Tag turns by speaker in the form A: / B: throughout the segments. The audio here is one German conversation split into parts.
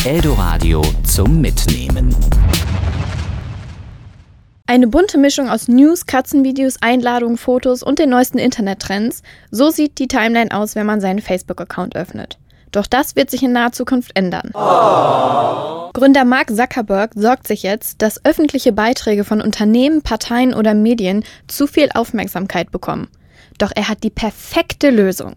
A: Eldoradio zum Mitnehmen.
B: Eine bunte Mischung aus News, Katzenvideos, Einladungen, Fotos und den neuesten Internettrends. So sieht die Timeline aus, wenn man seinen Facebook-Account öffnet. Doch das wird sich in naher Zukunft ändern. Gründer Mark Zuckerberg sorgt sich jetzt, dass öffentliche Beiträge von Unternehmen, Parteien oder Medien zu viel Aufmerksamkeit bekommen. Doch er hat die perfekte Lösung.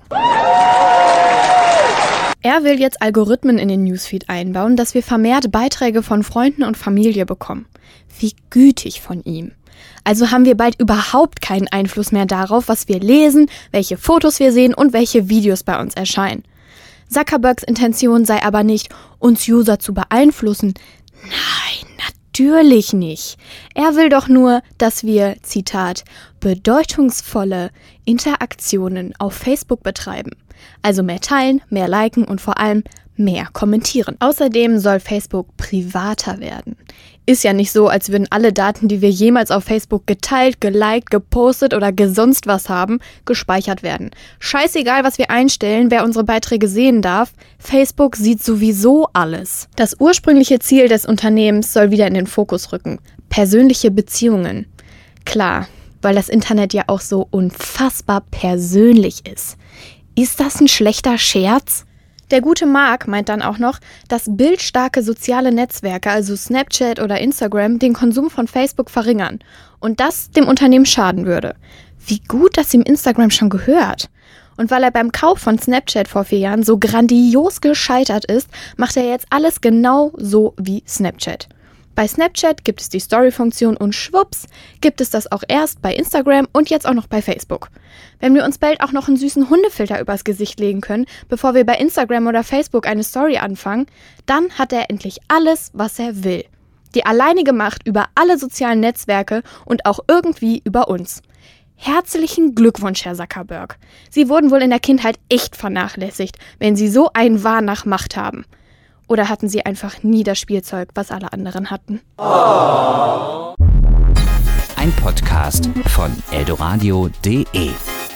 B: Er will jetzt Algorithmen in den Newsfeed einbauen, dass wir vermehrt Beiträge von Freunden und Familie bekommen. Wie gütig von ihm. Also haben wir bald überhaupt keinen Einfluss mehr darauf, was wir lesen, welche Fotos wir sehen und welche Videos bei uns erscheinen. Zuckerbergs Intention sei aber nicht, uns User zu beeinflussen. Nein, natürlich nicht. Er will doch nur, dass wir, Zitat, bedeutungsvolle Interaktionen auf Facebook betreiben. Also mehr teilen, mehr liken und vor allem mehr kommentieren. Außerdem soll Facebook privater werden. Ist ja nicht so, als würden alle Daten, die wir jemals auf Facebook geteilt, geliked, gepostet oder gesonst was haben, gespeichert werden. Scheißegal, was wir einstellen, wer unsere Beiträge sehen darf, Facebook sieht sowieso alles. Das ursprüngliche Ziel des Unternehmens soll wieder in den Fokus rücken. Persönliche Beziehungen. Klar, weil das Internet ja auch so unfassbar persönlich ist. Ist das ein schlechter Scherz? Der gute Mark meint dann auch noch, dass bildstarke soziale Netzwerke, also Snapchat oder Instagram, den Konsum von Facebook verringern und das dem Unternehmen schaden würde. Wie gut, dass ihm Instagram schon gehört. Und weil er beim Kauf von Snapchat vor 4 Jahren so grandios gescheitert ist, macht er jetzt alles genau so wie Snapchat. Bei Snapchat gibt es die Story-Funktion und schwupps gibt es das auch erst bei Instagram und jetzt auch noch bei Facebook. Wenn wir uns bald auch noch einen süßen Hundefilter übers Gesicht legen können, bevor wir bei Instagram oder Facebook eine Story anfangen, dann hat er endlich alles, was er will. Die alleinige Macht über alle sozialen Netzwerke und auch irgendwie über uns. Herzlichen Glückwunsch, Herr Zuckerberg. Sie wurden wohl in der Kindheit echt vernachlässigt, wenn Sie so einen Wahn nach Macht haben. Oder hatten Sie einfach nie das Spielzeug, was alle anderen hatten?
A: Ein Podcast von eldoradio.de